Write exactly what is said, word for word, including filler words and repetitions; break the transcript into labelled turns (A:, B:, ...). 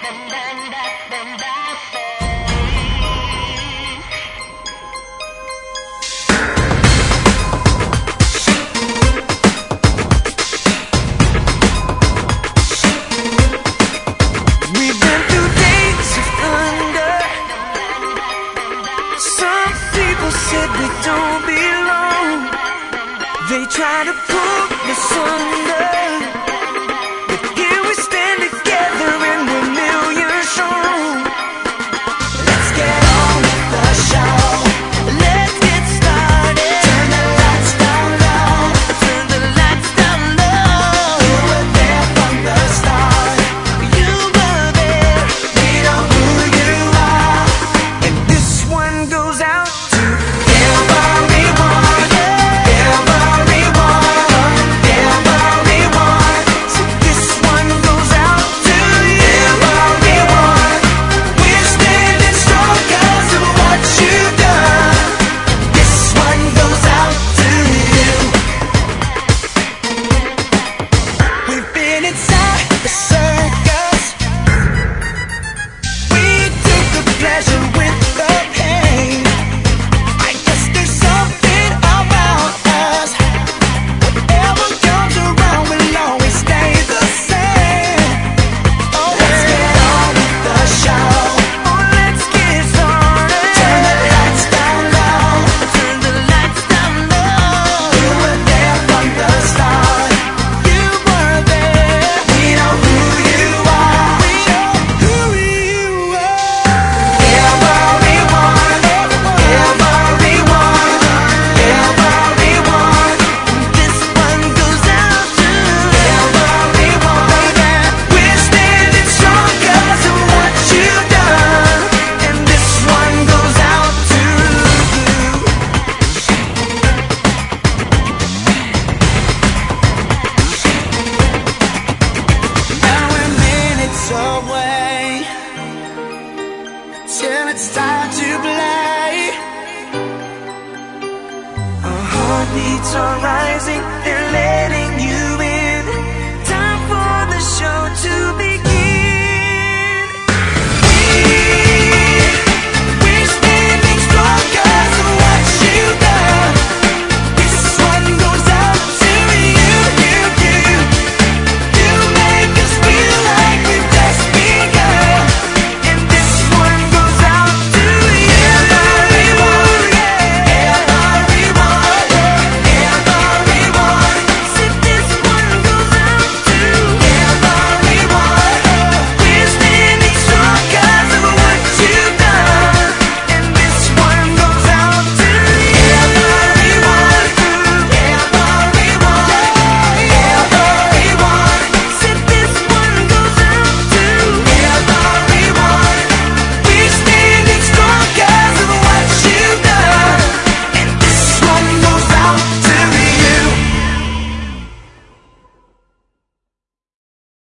A: We don't belong. They try to pull us under, but here we stand together and we're millions strong. Let's get on with the show. Let's get started. Turn the lights down low. Turn the lights down low. You were there from the start. You were there. We know who you are, and this one goes out to till it's time to play. Our heartbeats are rising, they're